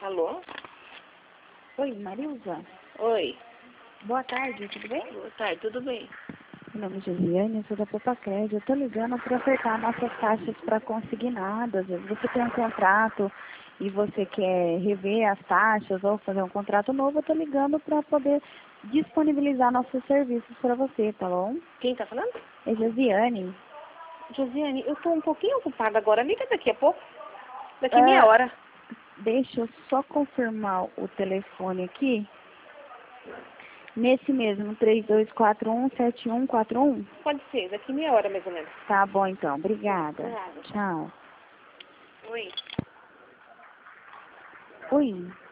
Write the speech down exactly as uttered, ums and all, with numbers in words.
Alô? Oi, Marilza. Oi. Boa tarde, tudo bem? Boa tarde, tudo bem? Meu nome é Josiane, eu sou da Popacred. Eu tô ligando para acertar nossas taxas para consignadas. Às vezes você tem um contrato e você quer rever as taxas ou fazer um contrato novo, eu tô ligando para poder disponibilizar nossos serviços para você, tá bom? Quem tá falando? É Josiane. Josiane, eu tô um pouquinho ocupada agora. Liga daqui a pouco. Daqui meia Ah, hora. deixa eu só confirmar o telefone aqui. Nesse mesmo, três dois quatro um, sete um quatro um? Pode ser, daqui meia hora mais ou menos. Tá bom então, obrigada. De nada. Tchau. Oi. Oi.